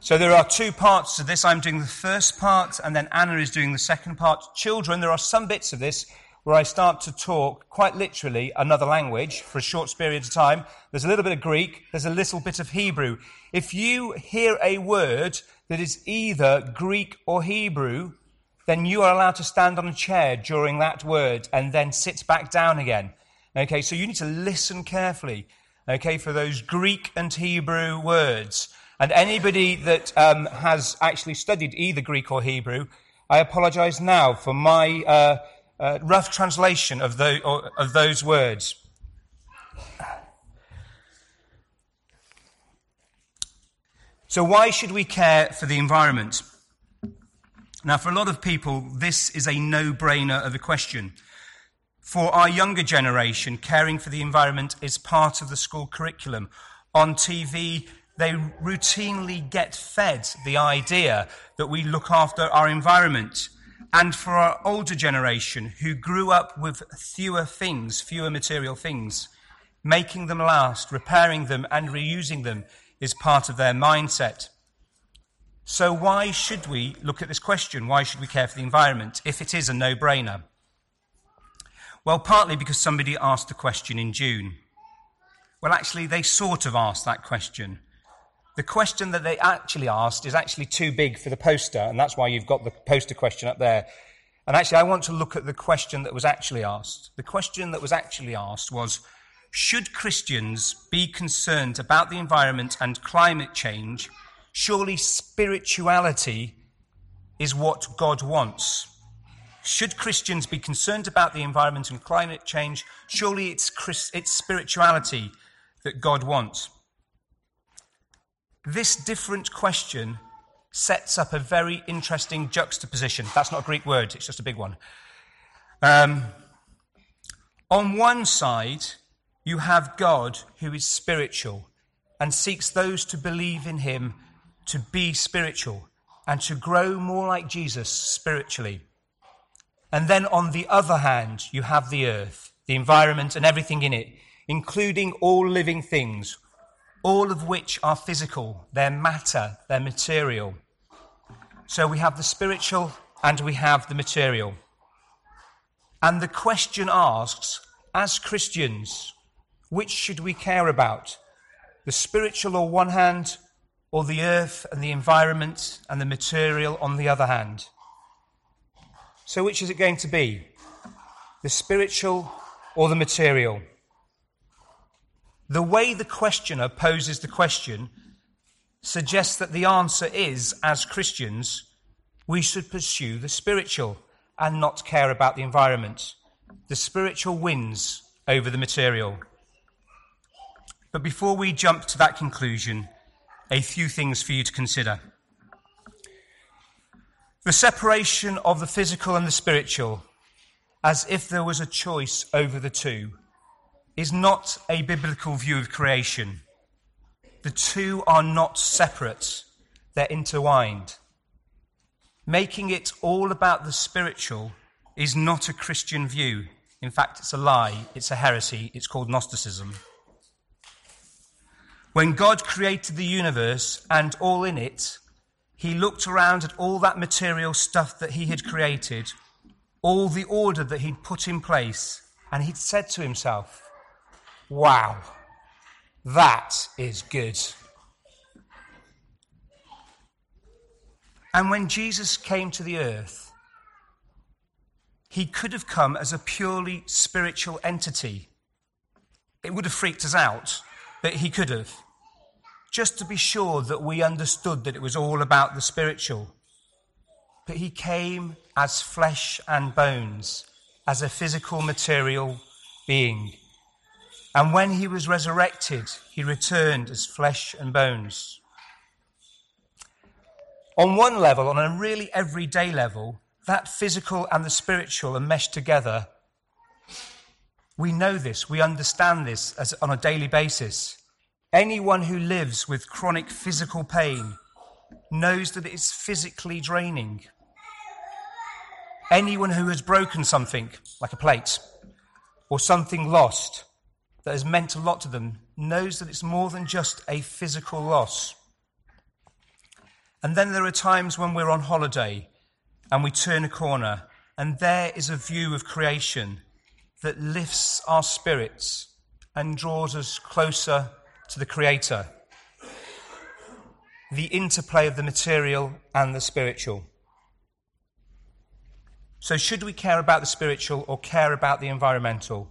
So there are two parts to this. I'm doing the first part, and then Anna is doing the second part. Children, there are some bits of this where I start to talk, quite literally, another language for a short period of time. There's a little bit of Greek, there's a little bit of Hebrew. If you hear a word that is either Greek or Hebrew, then you are allowed to stand on a chair during that word and then sit back down again. Okay, so you need to listen carefully, okay, for those Greek and Hebrew words. And anybody that has actually studied either Greek or Hebrew, I apologize now for my rough translation of those words. So why should we care for the environment? Now, for a lot of people, this is a no-brainer of a question. For our younger generation, caring for the environment is part of the school curriculum. On TV, they routinely get fed the idea that we look after our environment. And for our older generation, who grew up with fewer material things, making them last, repairing them and reusing them is part of their mindset. So why should we look at this question? Why should we care for the environment if it is a no-brainer? Well, partly because somebody asked the question in June. Well, actually, they sort of asked that question. The question that they actually asked is actually too big for the poster, and that's why you've got the poster question up there. And actually, I want to look at the question that was actually asked. The question that was actually asked was, should Christians be concerned about the environment and climate change? Surely spirituality is what God wants. Should Christians be concerned about the environment and climate change? Surely it's spirituality that God wants. This different question sets up a very interesting juxtaposition. That's not a Greek word, it's just a big one. On one side, you have God who is spiritual and seeks those to believe in him to be spiritual and to grow more like Jesus spiritually. And then on the other hand, you have the earth, the environment and everything in it, including all living things, all of which are physical, they're matter, they're material. So we have the spiritual and we have the material. And the question asks, as Christians, which should we care about? The spiritual on one hand, or the earth and the environment and the material on the other hand? So which is it going to be? The spiritual or the material? The way the questioner poses the question suggests that the answer is, as Christians, we should pursue the spiritual and not care about the environment. The spiritual wins over the material. But before we jump to that conclusion, a few things for you to consider. The separation of the physical and the spiritual, as if there was a choice over the two, is not a biblical view of creation. The two are not separate, they're intertwined. Making it all about the spiritual is not a Christian view. In fact, it's a lie, it's a heresy, it's called Gnosticism. When God created the universe and all in it, he looked around at all that material stuff that he had created, all the order that he'd put in place, and he'd said to himself, wow, that is good. And when Jesus came to the earth, he could have come as a purely spiritual entity. It would have freaked us out, but he could have. Just to be sure that we understood that it was all about the spiritual. But he came as flesh and bones, as a physical material being. And when he was resurrected, he returned as flesh and bones. On one level, on a really everyday level, that physical and the spiritual are meshed together. We know this, we understand this on a daily basis. Anyone who lives with chronic physical pain knows that it is physically draining. Anyone who has broken something, like a plate, or something lost that has meant a lot to them, knows that it's more than just a physical loss. And then there are times when we're on holiday and we turn a corner and there is a view of creation that lifts our spirits and draws us closer to the Creator. The interplay of the material and the spiritual. So should we care about the spiritual or care about the environmental?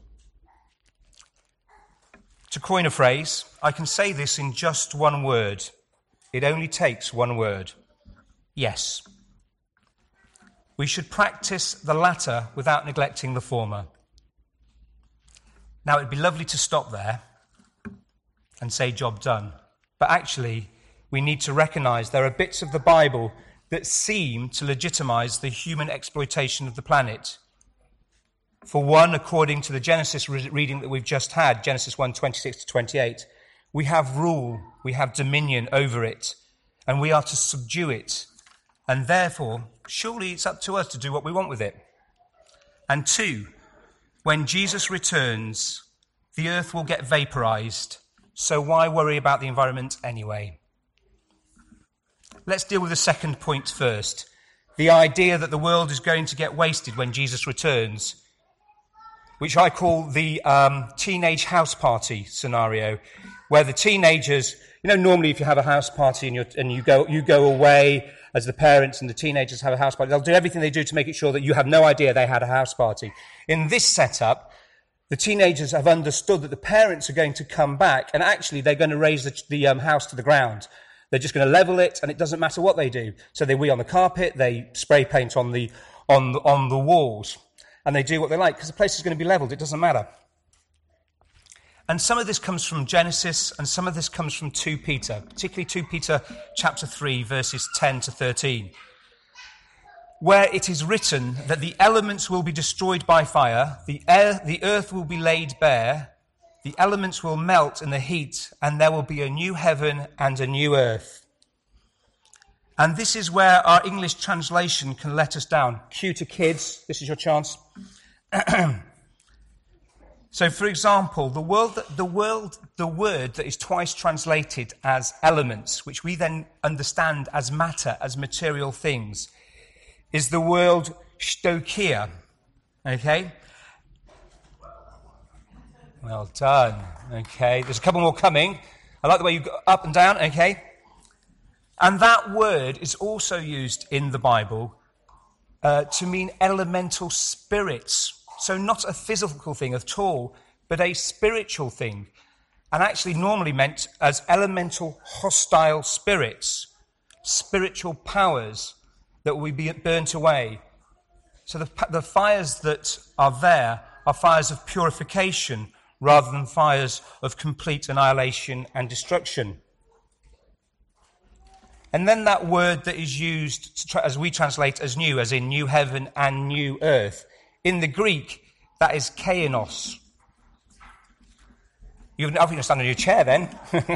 To coin a phrase, I can say this in just one word. It only takes one word. Yes. We should practice the latter without neglecting the former. Now, it'd be lovely to stop there and say job done. But actually, we need to recognise there are bits of the Bible that seem to legitimise the human exploitation of the planet. For one, according to the Genesis reading that we've just had, Genesis 1:26-28, we have rule, we have dominion over it, and we are to subdue it. And therefore, surely it's up to us to do what we want with it. And two, when Jesus returns, the earth will get vaporized, so why worry about the environment anyway? Let's deal with the second point first. The idea that the world is going to get wasted when Jesus returns, which I call the teenage house party scenario, where the teenagers, normally if you have a house party and you go away as the parents and the teenagers have a house party, they'll do everything they do to make it sure that you have no idea they had a house party. In this setup, the teenagers have understood that the parents are going to come back and actually they're going to raise the house to the ground. They're just going to level it and it doesn't matter what they do. So they wee on the carpet, they spray paint on the walls, and they do what they like because the place is going to be leveled. It doesn't matter. And some of this comes from Genesis and some of this comes from 2 Peter, particularly 2 Peter chapter 3, verses 10-13, where it is written that the elements will be destroyed by fire, the earth will be laid bare, the elements will melt in the heat, and there will be a new heaven and a new earth. And this is where our English translation can let us down. Cue to kids, this is your chance. So, for example, the word that is twice translated as elements, which we then understand as matter, as material things, is the word stoicheia. Okay? Well done. Okay, there's a couple more coming. I like the way you go up and down. Okay? And that word is also used in the Bible to mean elemental spirits. So not a physical thing at all, but a spiritual thing. And actually normally meant as elemental hostile spirits, spiritual powers that will be burnt away. So the fires that are there are fires of purification rather than fires of complete annihilation and destruction. And then that word that is used as we translate as new, as in new heaven and new earth. In the Greek, that is kainos. I think you're standing on your chair then.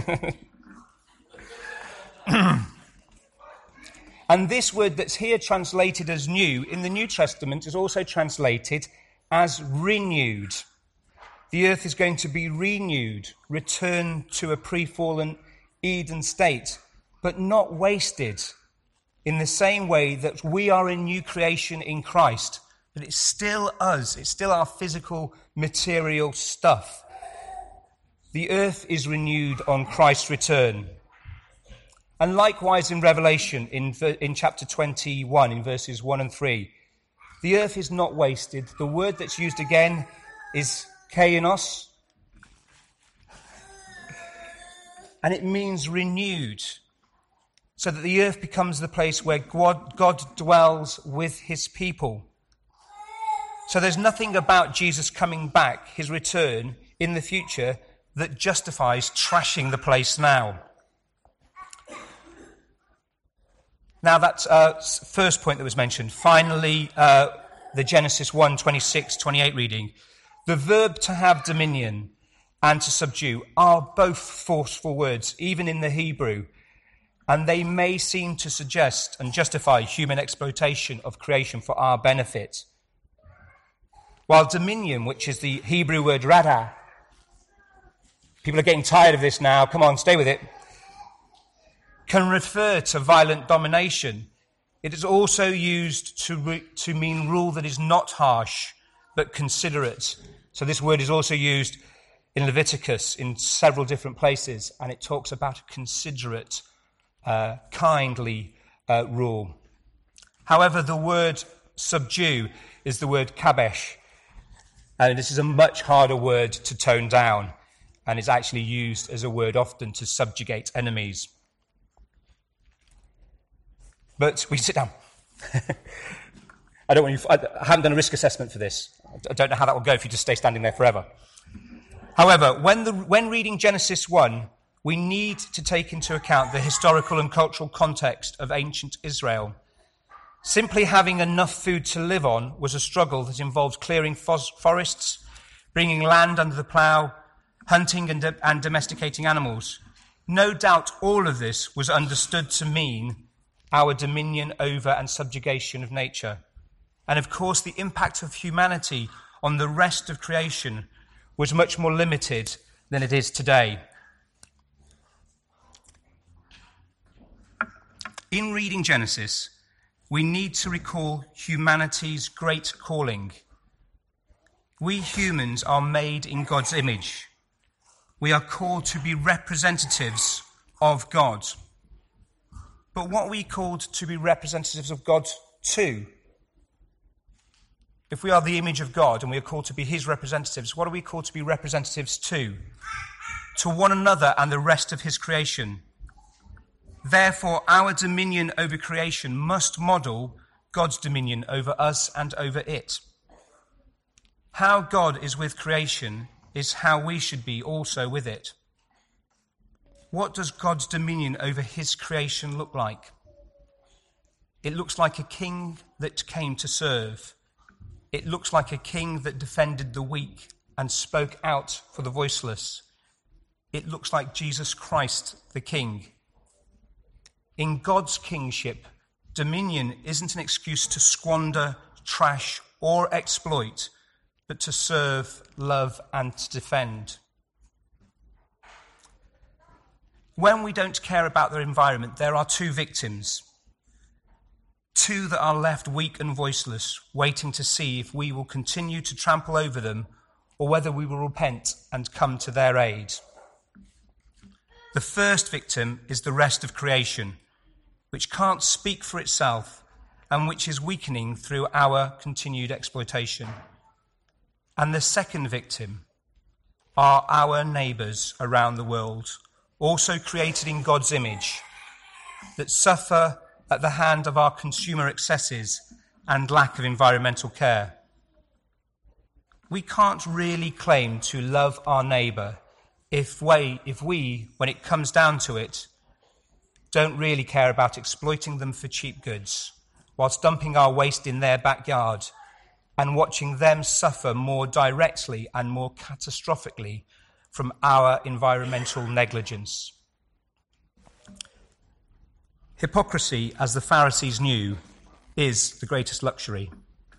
And this word that's here translated as new, in the New Testament is also translated as renewed. The earth is going to be renewed, returned to a pre-fallen Eden state, but not wasted in the same way that we are in new creation in Christ. But it's still us. It's still our physical, material stuff. The earth is renewed on Christ's return. And likewise in Revelation, in chapter 21, in verses 1 and 3, the earth is not wasted. The word that's used again is kainos. And it means renewed. So that the earth becomes the place where God dwells with his people. So there's nothing about Jesus coming back, his return in the future, that justifies trashing the place now. Now that's first point that was mentioned. Finally, the Genesis 1:26-28 reading. The verb to have dominion and to subdue are both forceful words, even in the Hebrew. And they may seem to suggest and justify human exploitation of creation for our benefit. While dominion, which is the Hebrew word rada, people are getting tired of this now, come on, stay with it, can refer to violent domination. It is also used to mean rule that is not harsh, but considerate. So this word is also used in Leviticus in several different places, and it talks about a considerate, kindly rule. However, the word subdue is the word kabesh, and this is a much harder word to tone down, and is actually used as a word often to subjugate enemies. But we sit down. I haven't done a risk assessment for this. I don't know how that will go if you just stay standing there forever. However, when reading Genesis 1, we need to take into account the historical and cultural context of ancient Israel. Simply having enough food to live on was a struggle that involved clearing forests, bringing land under the plough, hunting and domesticating animals. No doubt all of this was understood to mean our dominion over and subjugation of nature. And of course, the impact of humanity on the rest of creation was much more limited than it is today. In reading Genesis, we need to recall humanity's great calling. We humans are made in God's image. We are called to be representatives of God. But what are we called to be representatives of God to? If we are the image of God and we are called to be his representatives, what are we called to be representatives to? To one another and the rest of his creation. Therefore, our dominion over creation must model God's dominion over us and over it. How God is with creation is how we should be also with it. What does God's dominion over his creation look like? It looks like a king that came to serve. It looks like a king that defended the weak and spoke out for the voiceless. It looks like Jesus Christ, the King. In God's kingship, dominion isn't an excuse to squander, trash, or exploit, but to serve, love, and to defend. When we don't care about the environment, there are two victims. Two that are left weak and voiceless, waiting to see if we will continue to trample over them or whether we will repent and come to their aid. The first victim is the rest of creation, which can't speak for itself and which is weakening through our continued exploitation. And the second victim are our neighbours around the world, also created in God's image, that suffer at the hand of our consumer excesses and lack of environmental care. We can't really claim to love our neighbour if we, when it comes down to it, don't really care about exploiting them for cheap goods, whilst dumping our waste in their backyard and watching them suffer more directly and more catastrophically from our environmental negligence. Hypocrisy, as the Pharisees knew, is the greatest luxury.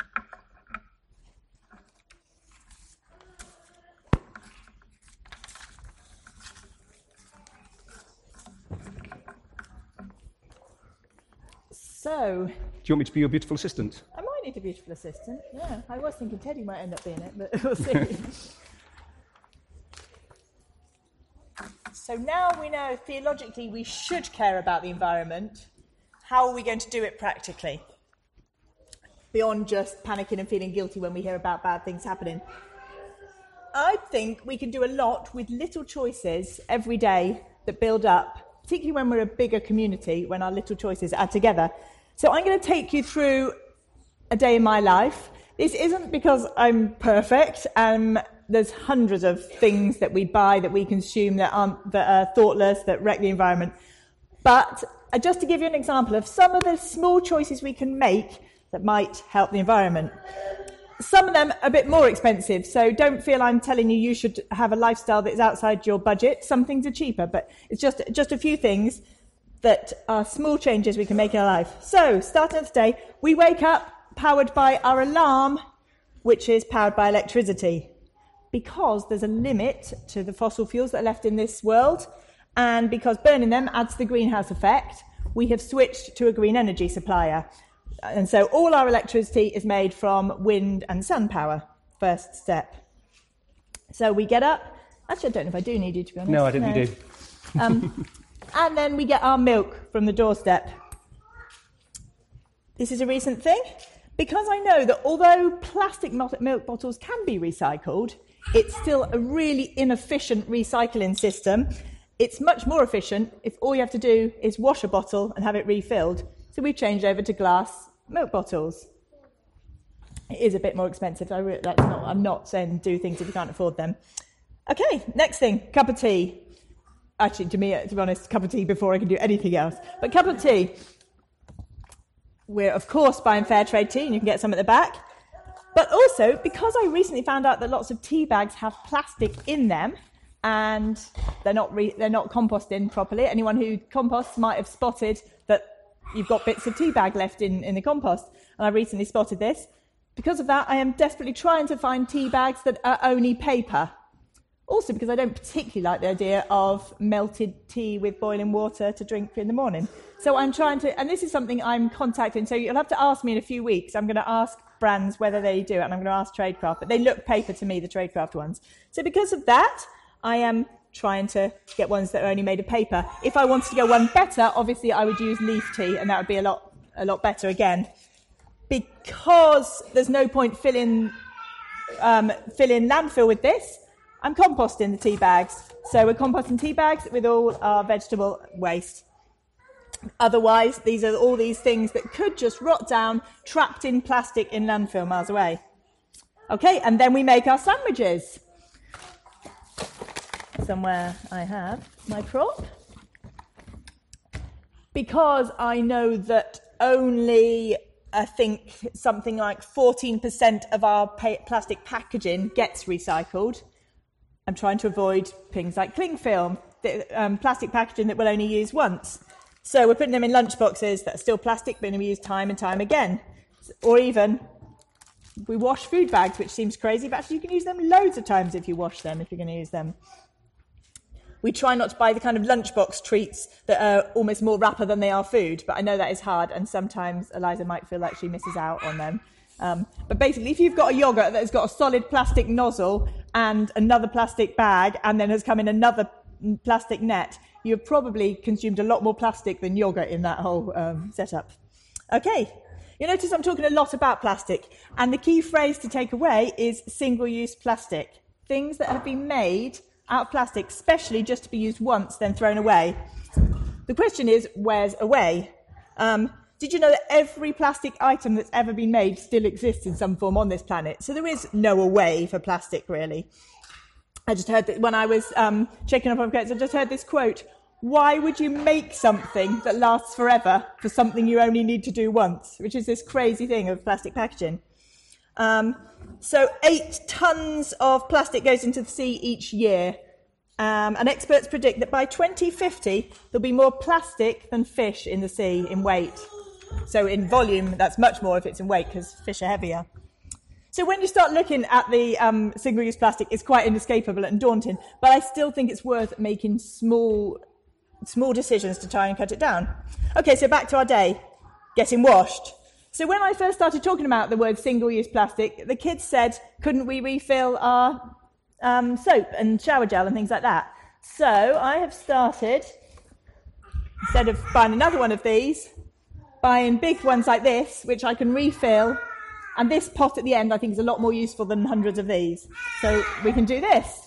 So, do you want me to be your beautiful assistant? I might need a beautiful assistant, yeah. I was thinking Teddy might end up being it, but we'll see. So now we know theologically we should care about the environment. How are we going to do it practically? Beyond just panicking and feeling guilty when we hear about bad things happening. I think we can do a lot with little choices every day that build up, particularly when we're a bigger community, when our little choices add together. So I'm going to take you through a day in my life. This isn't because I'm perfect. There's hundreds of things that we buy, that we consume, that are thoughtless, that wreck the environment. But just to give you an example of some of the small choices we can make that might help the environment. Some of them are a bit more expensive, so don't feel I'm telling you you should have a lifestyle that is outside your budget. Some things are cheaper, but it's just a few things that are small changes we can make in our life. So, starting off today, we wake up powered by our alarm, which is powered by electricity. Because there's a limit to the fossil fuels that are left in this world, And because burning them adds to the greenhouse effect, we have switched to a green energy supplier. And so all our electricity is made from wind and sun power, first step. So we get up. Actually, I don't know if I do need you, to be honest. No, I don't think you do. And then we get our milk from the doorstep. This is a recent thing. Because I know that although plastic milk bottles can be recycled, it's still a really inefficient recycling system. It's much more efficient if all you have to do is wash a bottle and have it refilled. So we've changed over to glass milk bottles. It is a bit more expensive. I'm not saying do things if you can't afford them. Okay, next thing, cup of tea. Actually, to be honest, cup of tea before I can do anything else. But cup of tea. We're, of course, buying fair trade tea, and you can get some at the back. But also, because I recently found out that lots of tea bags have plastic in them, and they're not composting properly. Anyone who composts might have spotted that you've got bits of tea bag left in the compost. And I recently spotted this. Because of that, I am desperately trying to find tea bags that are only paper. Also because I don't particularly like the idea of melted tea with boiling water to drink in the morning. So I'm trying to, and this is something I'm contacting, so you'll have to ask me in a few weeks. I'm going to ask brands whether they do it, and I'm going to ask Tradecraft, but they look paper to me, the Tradecraft ones. So because of that, I am trying to get ones that are only made of paper. If I wanted to go one better, obviously I would use leaf tea, and that would be a lot better again. Because there's no point filling landfill with this, I'm composting the tea bags. So we're composting tea bags with all our vegetable waste. Otherwise, these are all these things that could just rot down, trapped in plastic in landfill miles away. Okay, and then we make our sandwiches. Somewhere I have my prop. Because I know that only, I think, something like 14% of our plastic packaging gets recycled. I'm trying to avoid things like cling film, plastic packaging that we'll only use once. So we're putting them in lunch boxes that are still plastic, but we use time and time again. Or even, we wash food bags, which seems crazy, but actually you can use them loads of times if you wash them, if you're going to use them. We try not to buy the kind of lunchbox treats that are almost more wrapper than they are food, but I know that is hard, and sometimes Eliza might feel like she misses out on them. But basically, if you've got a yoghurt that has got a solid plastic nozzle and another plastic bag, and then has come in another plastic net, you've probably consumed a lot more plastic than yoghurt in that whole setup. Okay, you notice I'm talking a lot about plastic, and the key phrase to take away is single-use plastic. Things that have been made out of plastic, especially just to be used once, then thrown away. The question is, where's away? Did you know that every plastic item that's ever been made still exists in some form on this planet? So there is no away for plastic, really. I just heard that when I was checking up on quotes, I just heard this quote: why would you make something that lasts forever for something you only need to do once? Which is this crazy thing of plastic packaging. So 8 tons of plastic goes into the sea each year. And experts predict that by 2050, there'll be more plastic than fish in the sea in weight. So in volume, that's much more if it's in weight, because fish are heavier. So when you start looking at the single-use plastic, it's quite inescapable and daunting, but I still think it's worth making small decisions to try and cut it down. Okay, so back to our day, getting washed. So when I first started talking about the word single-use plastic, the kids said, couldn't we refill our soap and shower gel and things like that? So I have started, instead of buying another one of these, buying big ones like this, which I can refill. And this pot at the end, I think, is a lot more useful than hundreds of these. So we can do this.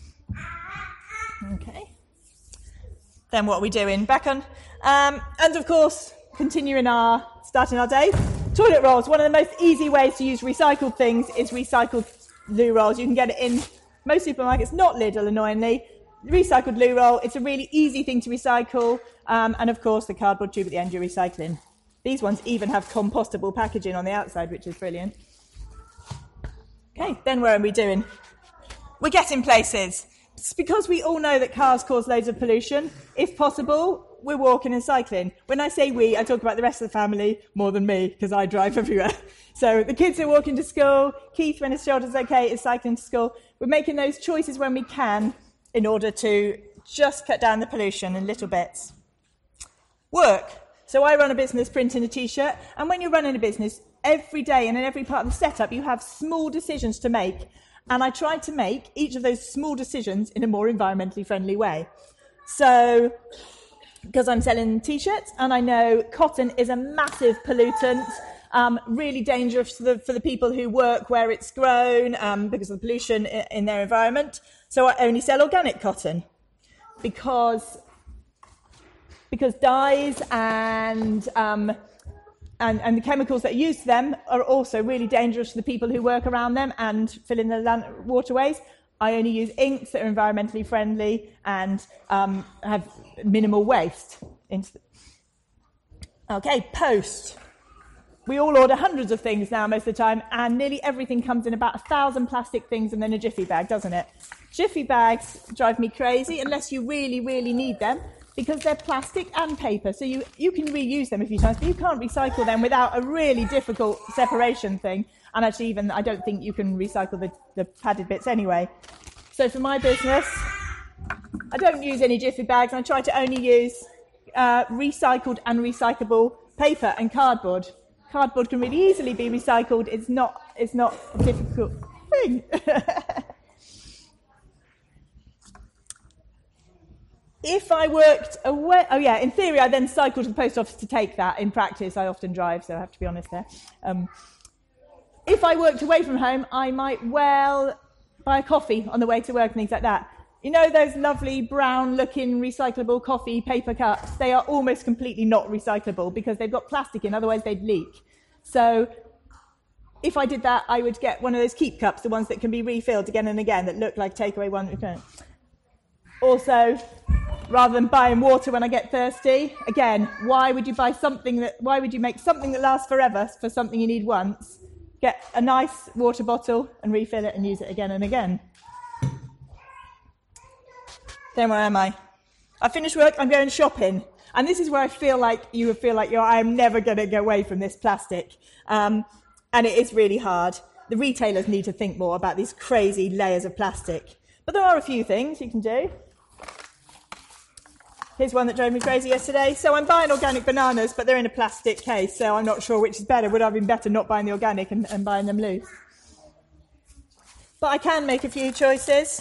Okay. Then what are we doing? Back on. And of course, starting our day. Toilet rolls. One of the most easy ways to use recycled things is recycled loo rolls. You can get it in most supermarkets, not Lidl, annoyingly. Recycled loo roll. It's a really easy thing to recycle. And of course, the cardboard tube at the end you're recycling. These ones even have compostable packaging on the outside, which is brilliant. Okay, then where are we doing? We're getting places. It's because we all know that cars cause loads of pollution. If possible, we're walking and cycling. When I say we, I talk about the rest of the family more than me, because I drive everywhere. So the kids are walking to school. Keith, when his shoulder's okay, is cycling to school. We're making those choices when we can in order to just cut down the pollution in little bits. Work. So I run a business printing a t-shirt, and when you're running a business, every day and in every part of the setup, you have small decisions to make. And I try to make each of those small decisions in a more environmentally friendly way. So, because I'm selling t-shirts, and I know cotton is a massive pollutant, really dangerous for the people who work where it's grown because of the pollution in their environment. So I only sell organic cotton because dyes and the chemicals that are used to them are also really dangerous to the people who work around them and fill in the waterways. I only use inks that are environmentally friendly and have minimal waste. Okay, post. We all order hundreds of things now most of the time, and nearly everything comes in about 1,000 plastic things and then a jiffy bag, doesn't it? Jiffy bags drive me crazy unless you really, really need them, because they're plastic and paper, so you can reuse them a few times, but you can't recycle them without a really difficult separation thing. And actually, even I don't think you can recycle the padded bits anyway. So for my business, I don't use any jiffy bags, and I try to only use recycled and recyclable paper and cardboard. Cardboard can really easily be recycled. It's not a difficult thing. If I worked away, in theory, I then cycle to the post office to take that. In practice, I often drive, so I have to be honest there. If I worked away from home, I might well buy a coffee on the way to work and things like that. You know those lovely brown-looking recyclable coffee paper cups? They are almost completely not recyclable because they've got plastic in, otherwise they'd leak. So if I did that, I would get one of those keep cups, the ones that can be refilled again and again, that look like takeaway one. Also, rather than buying water when I get thirsty, again, why would you make something that lasts forever for something you need once? Get a nice water bottle and refill it and use it again and again. Then where am I? I finished work, I'm going shopping. And this is where I feel like I'm never going to get away from this plastic. And it is really hard. The retailers need to think more about these crazy layers of plastic. But there are a few things you can do. Here's one that drove me crazy yesterday. So I'm buying organic bananas, but they're in a plastic case, so I'm not sure which is better. Would I have been better not buying the organic and buying them loose? But I can make a few choices.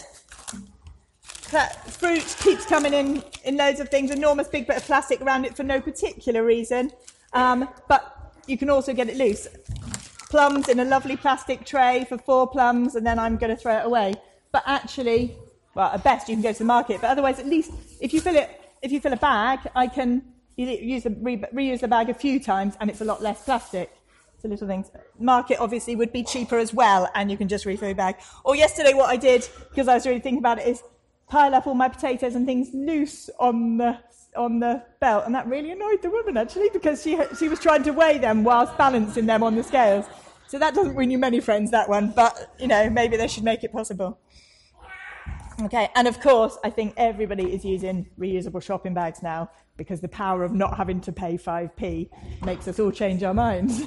Fruit keeps coming in loads of things, enormous big bit of plastic around it for no particular reason, but you can also get it loose. Plums in a lovely plastic tray for 4 plums, and then I'm going to throw it away. But actually, well, at best you can go to the market, but otherwise, at least if you fill a bag, I can reuse the bag a few times, and it's a lot less plastic. So little things. Market obviously would be cheaper as well, and you can just refill your bag. Or yesterday, what I did, because I was really thinking about it, is pile up all my potatoes and things loose on the belt, and that really annoyed the woman actually, because she was trying to weigh them whilst balancing them on the scales. So that doesn't win you many friends, that one, but maybe they should make it possible. Okay, and of course I think everybody is using reusable shopping bags now, because the power of not having to pay 5p makes us all change our minds.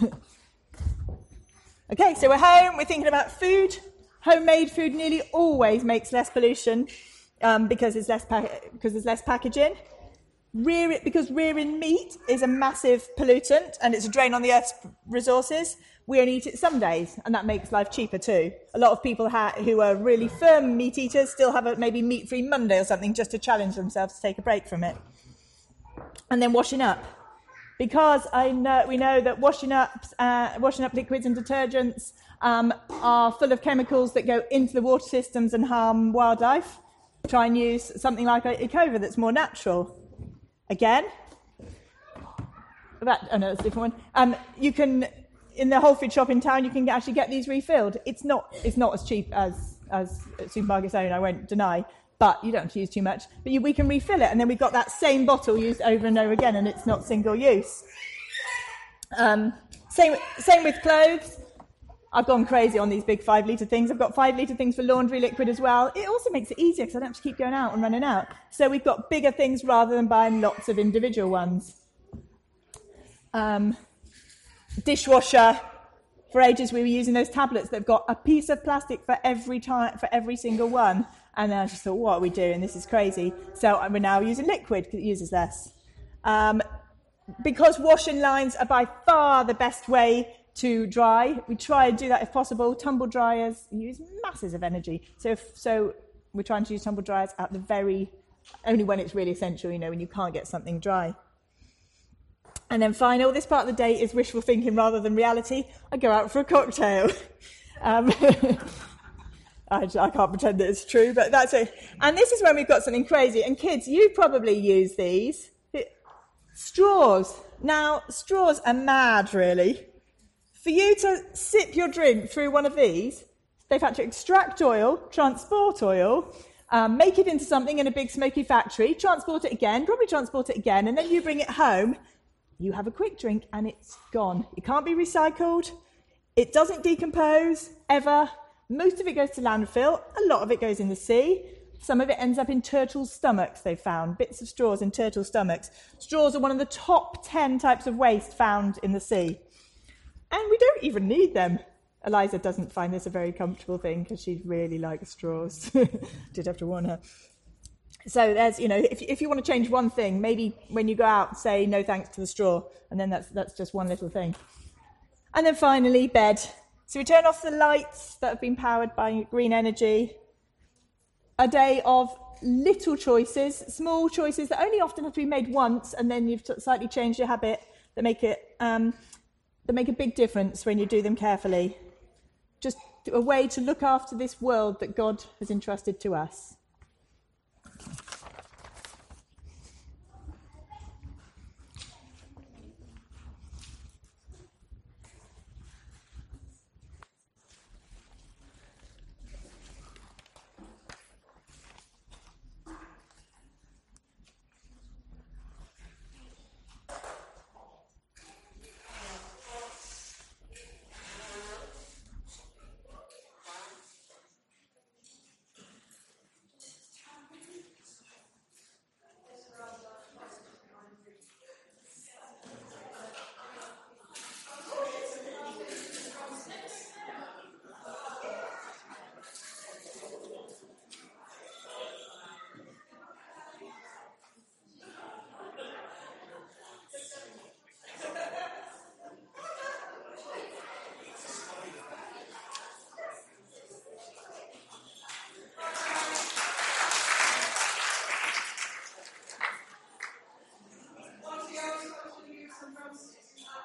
Okay, so we're home, we're thinking about food. Homemade food nearly always makes less pollution. Because there's less packaging. Because rearing meat is a massive pollutant and it's a drain on the Earth's resources, we only eat it some days, and that makes life cheaper too. A lot of people who are really firm meat eaters still have a maybe meat-free Monday or something just to challenge themselves to take a break from it. And then washing up. Because we know that washing up liquids and detergents are full of chemicals that go into the water systems and harm wildlife. Try and use something like Ecova that's more natural. Again, that's a different one. You can, in the Whole Food shop in town, you can actually get these refilled. It's not as cheap as Supermarket's own, I won't deny, but you don't have to use too much. But we can refill it, and then we've got that same bottle used over and over again, and it's not single use. Same with clothes. I've gone crazy on these big 5-litre things. I've got 5-litre things for laundry liquid as well. It also makes it easier because I don't have to keep going out and running out. So we've got bigger things rather than buying lots of individual ones. Dishwasher. For ages we were using those tablets that have got a piece of plastic for every single one. And then I just thought, what are we doing? This is crazy. So we're now using liquid because it uses less. Because washing lines are by far the best way to dry, we try and do that if possible. Tumble dryers use masses of energy. So we're trying to use tumble dryers at the only when it's really essential, when you can't get something dry. And then final, this part of the day is wishful thinking rather than reality. I go out for a cocktail. I can't pretend that it's true, but that's it. And this is when we've got something crazy. And kids, you probably use these. Straws. Now, straws are mad, really. For you to sip your drink through one of these, they've had to extract oil, transport oil, make it into something in a big smoky factory, transport it again, probably transport it again, and then you bring it home. You have a quick drink and it's gone. It can't be recycled. It doesn't decompose, ever. Most of it goes to landfill. A lot of it goes in the sea. Some of it ends up in turtles' stomachs, they've found. Bits of straws in turtle stomachs. Straws are one of the top 10 types of waste found in the sea. And we don't even need them. Eliza doesn't find this a very comfortable thing because she really likes straws. Did have to warn her. So there's, if you want to change one thing, maybe when you go out, say no thanks to the straw. And then that's just one little thing. And then finally, bed. So we turn off the lights that have been powered by green energy. A day of little choices, small choices that only often have to be made once, and then you've slightly changed your habit that make a big difference when you do them carefully. Just a way to look after this world that God has entrusted to us.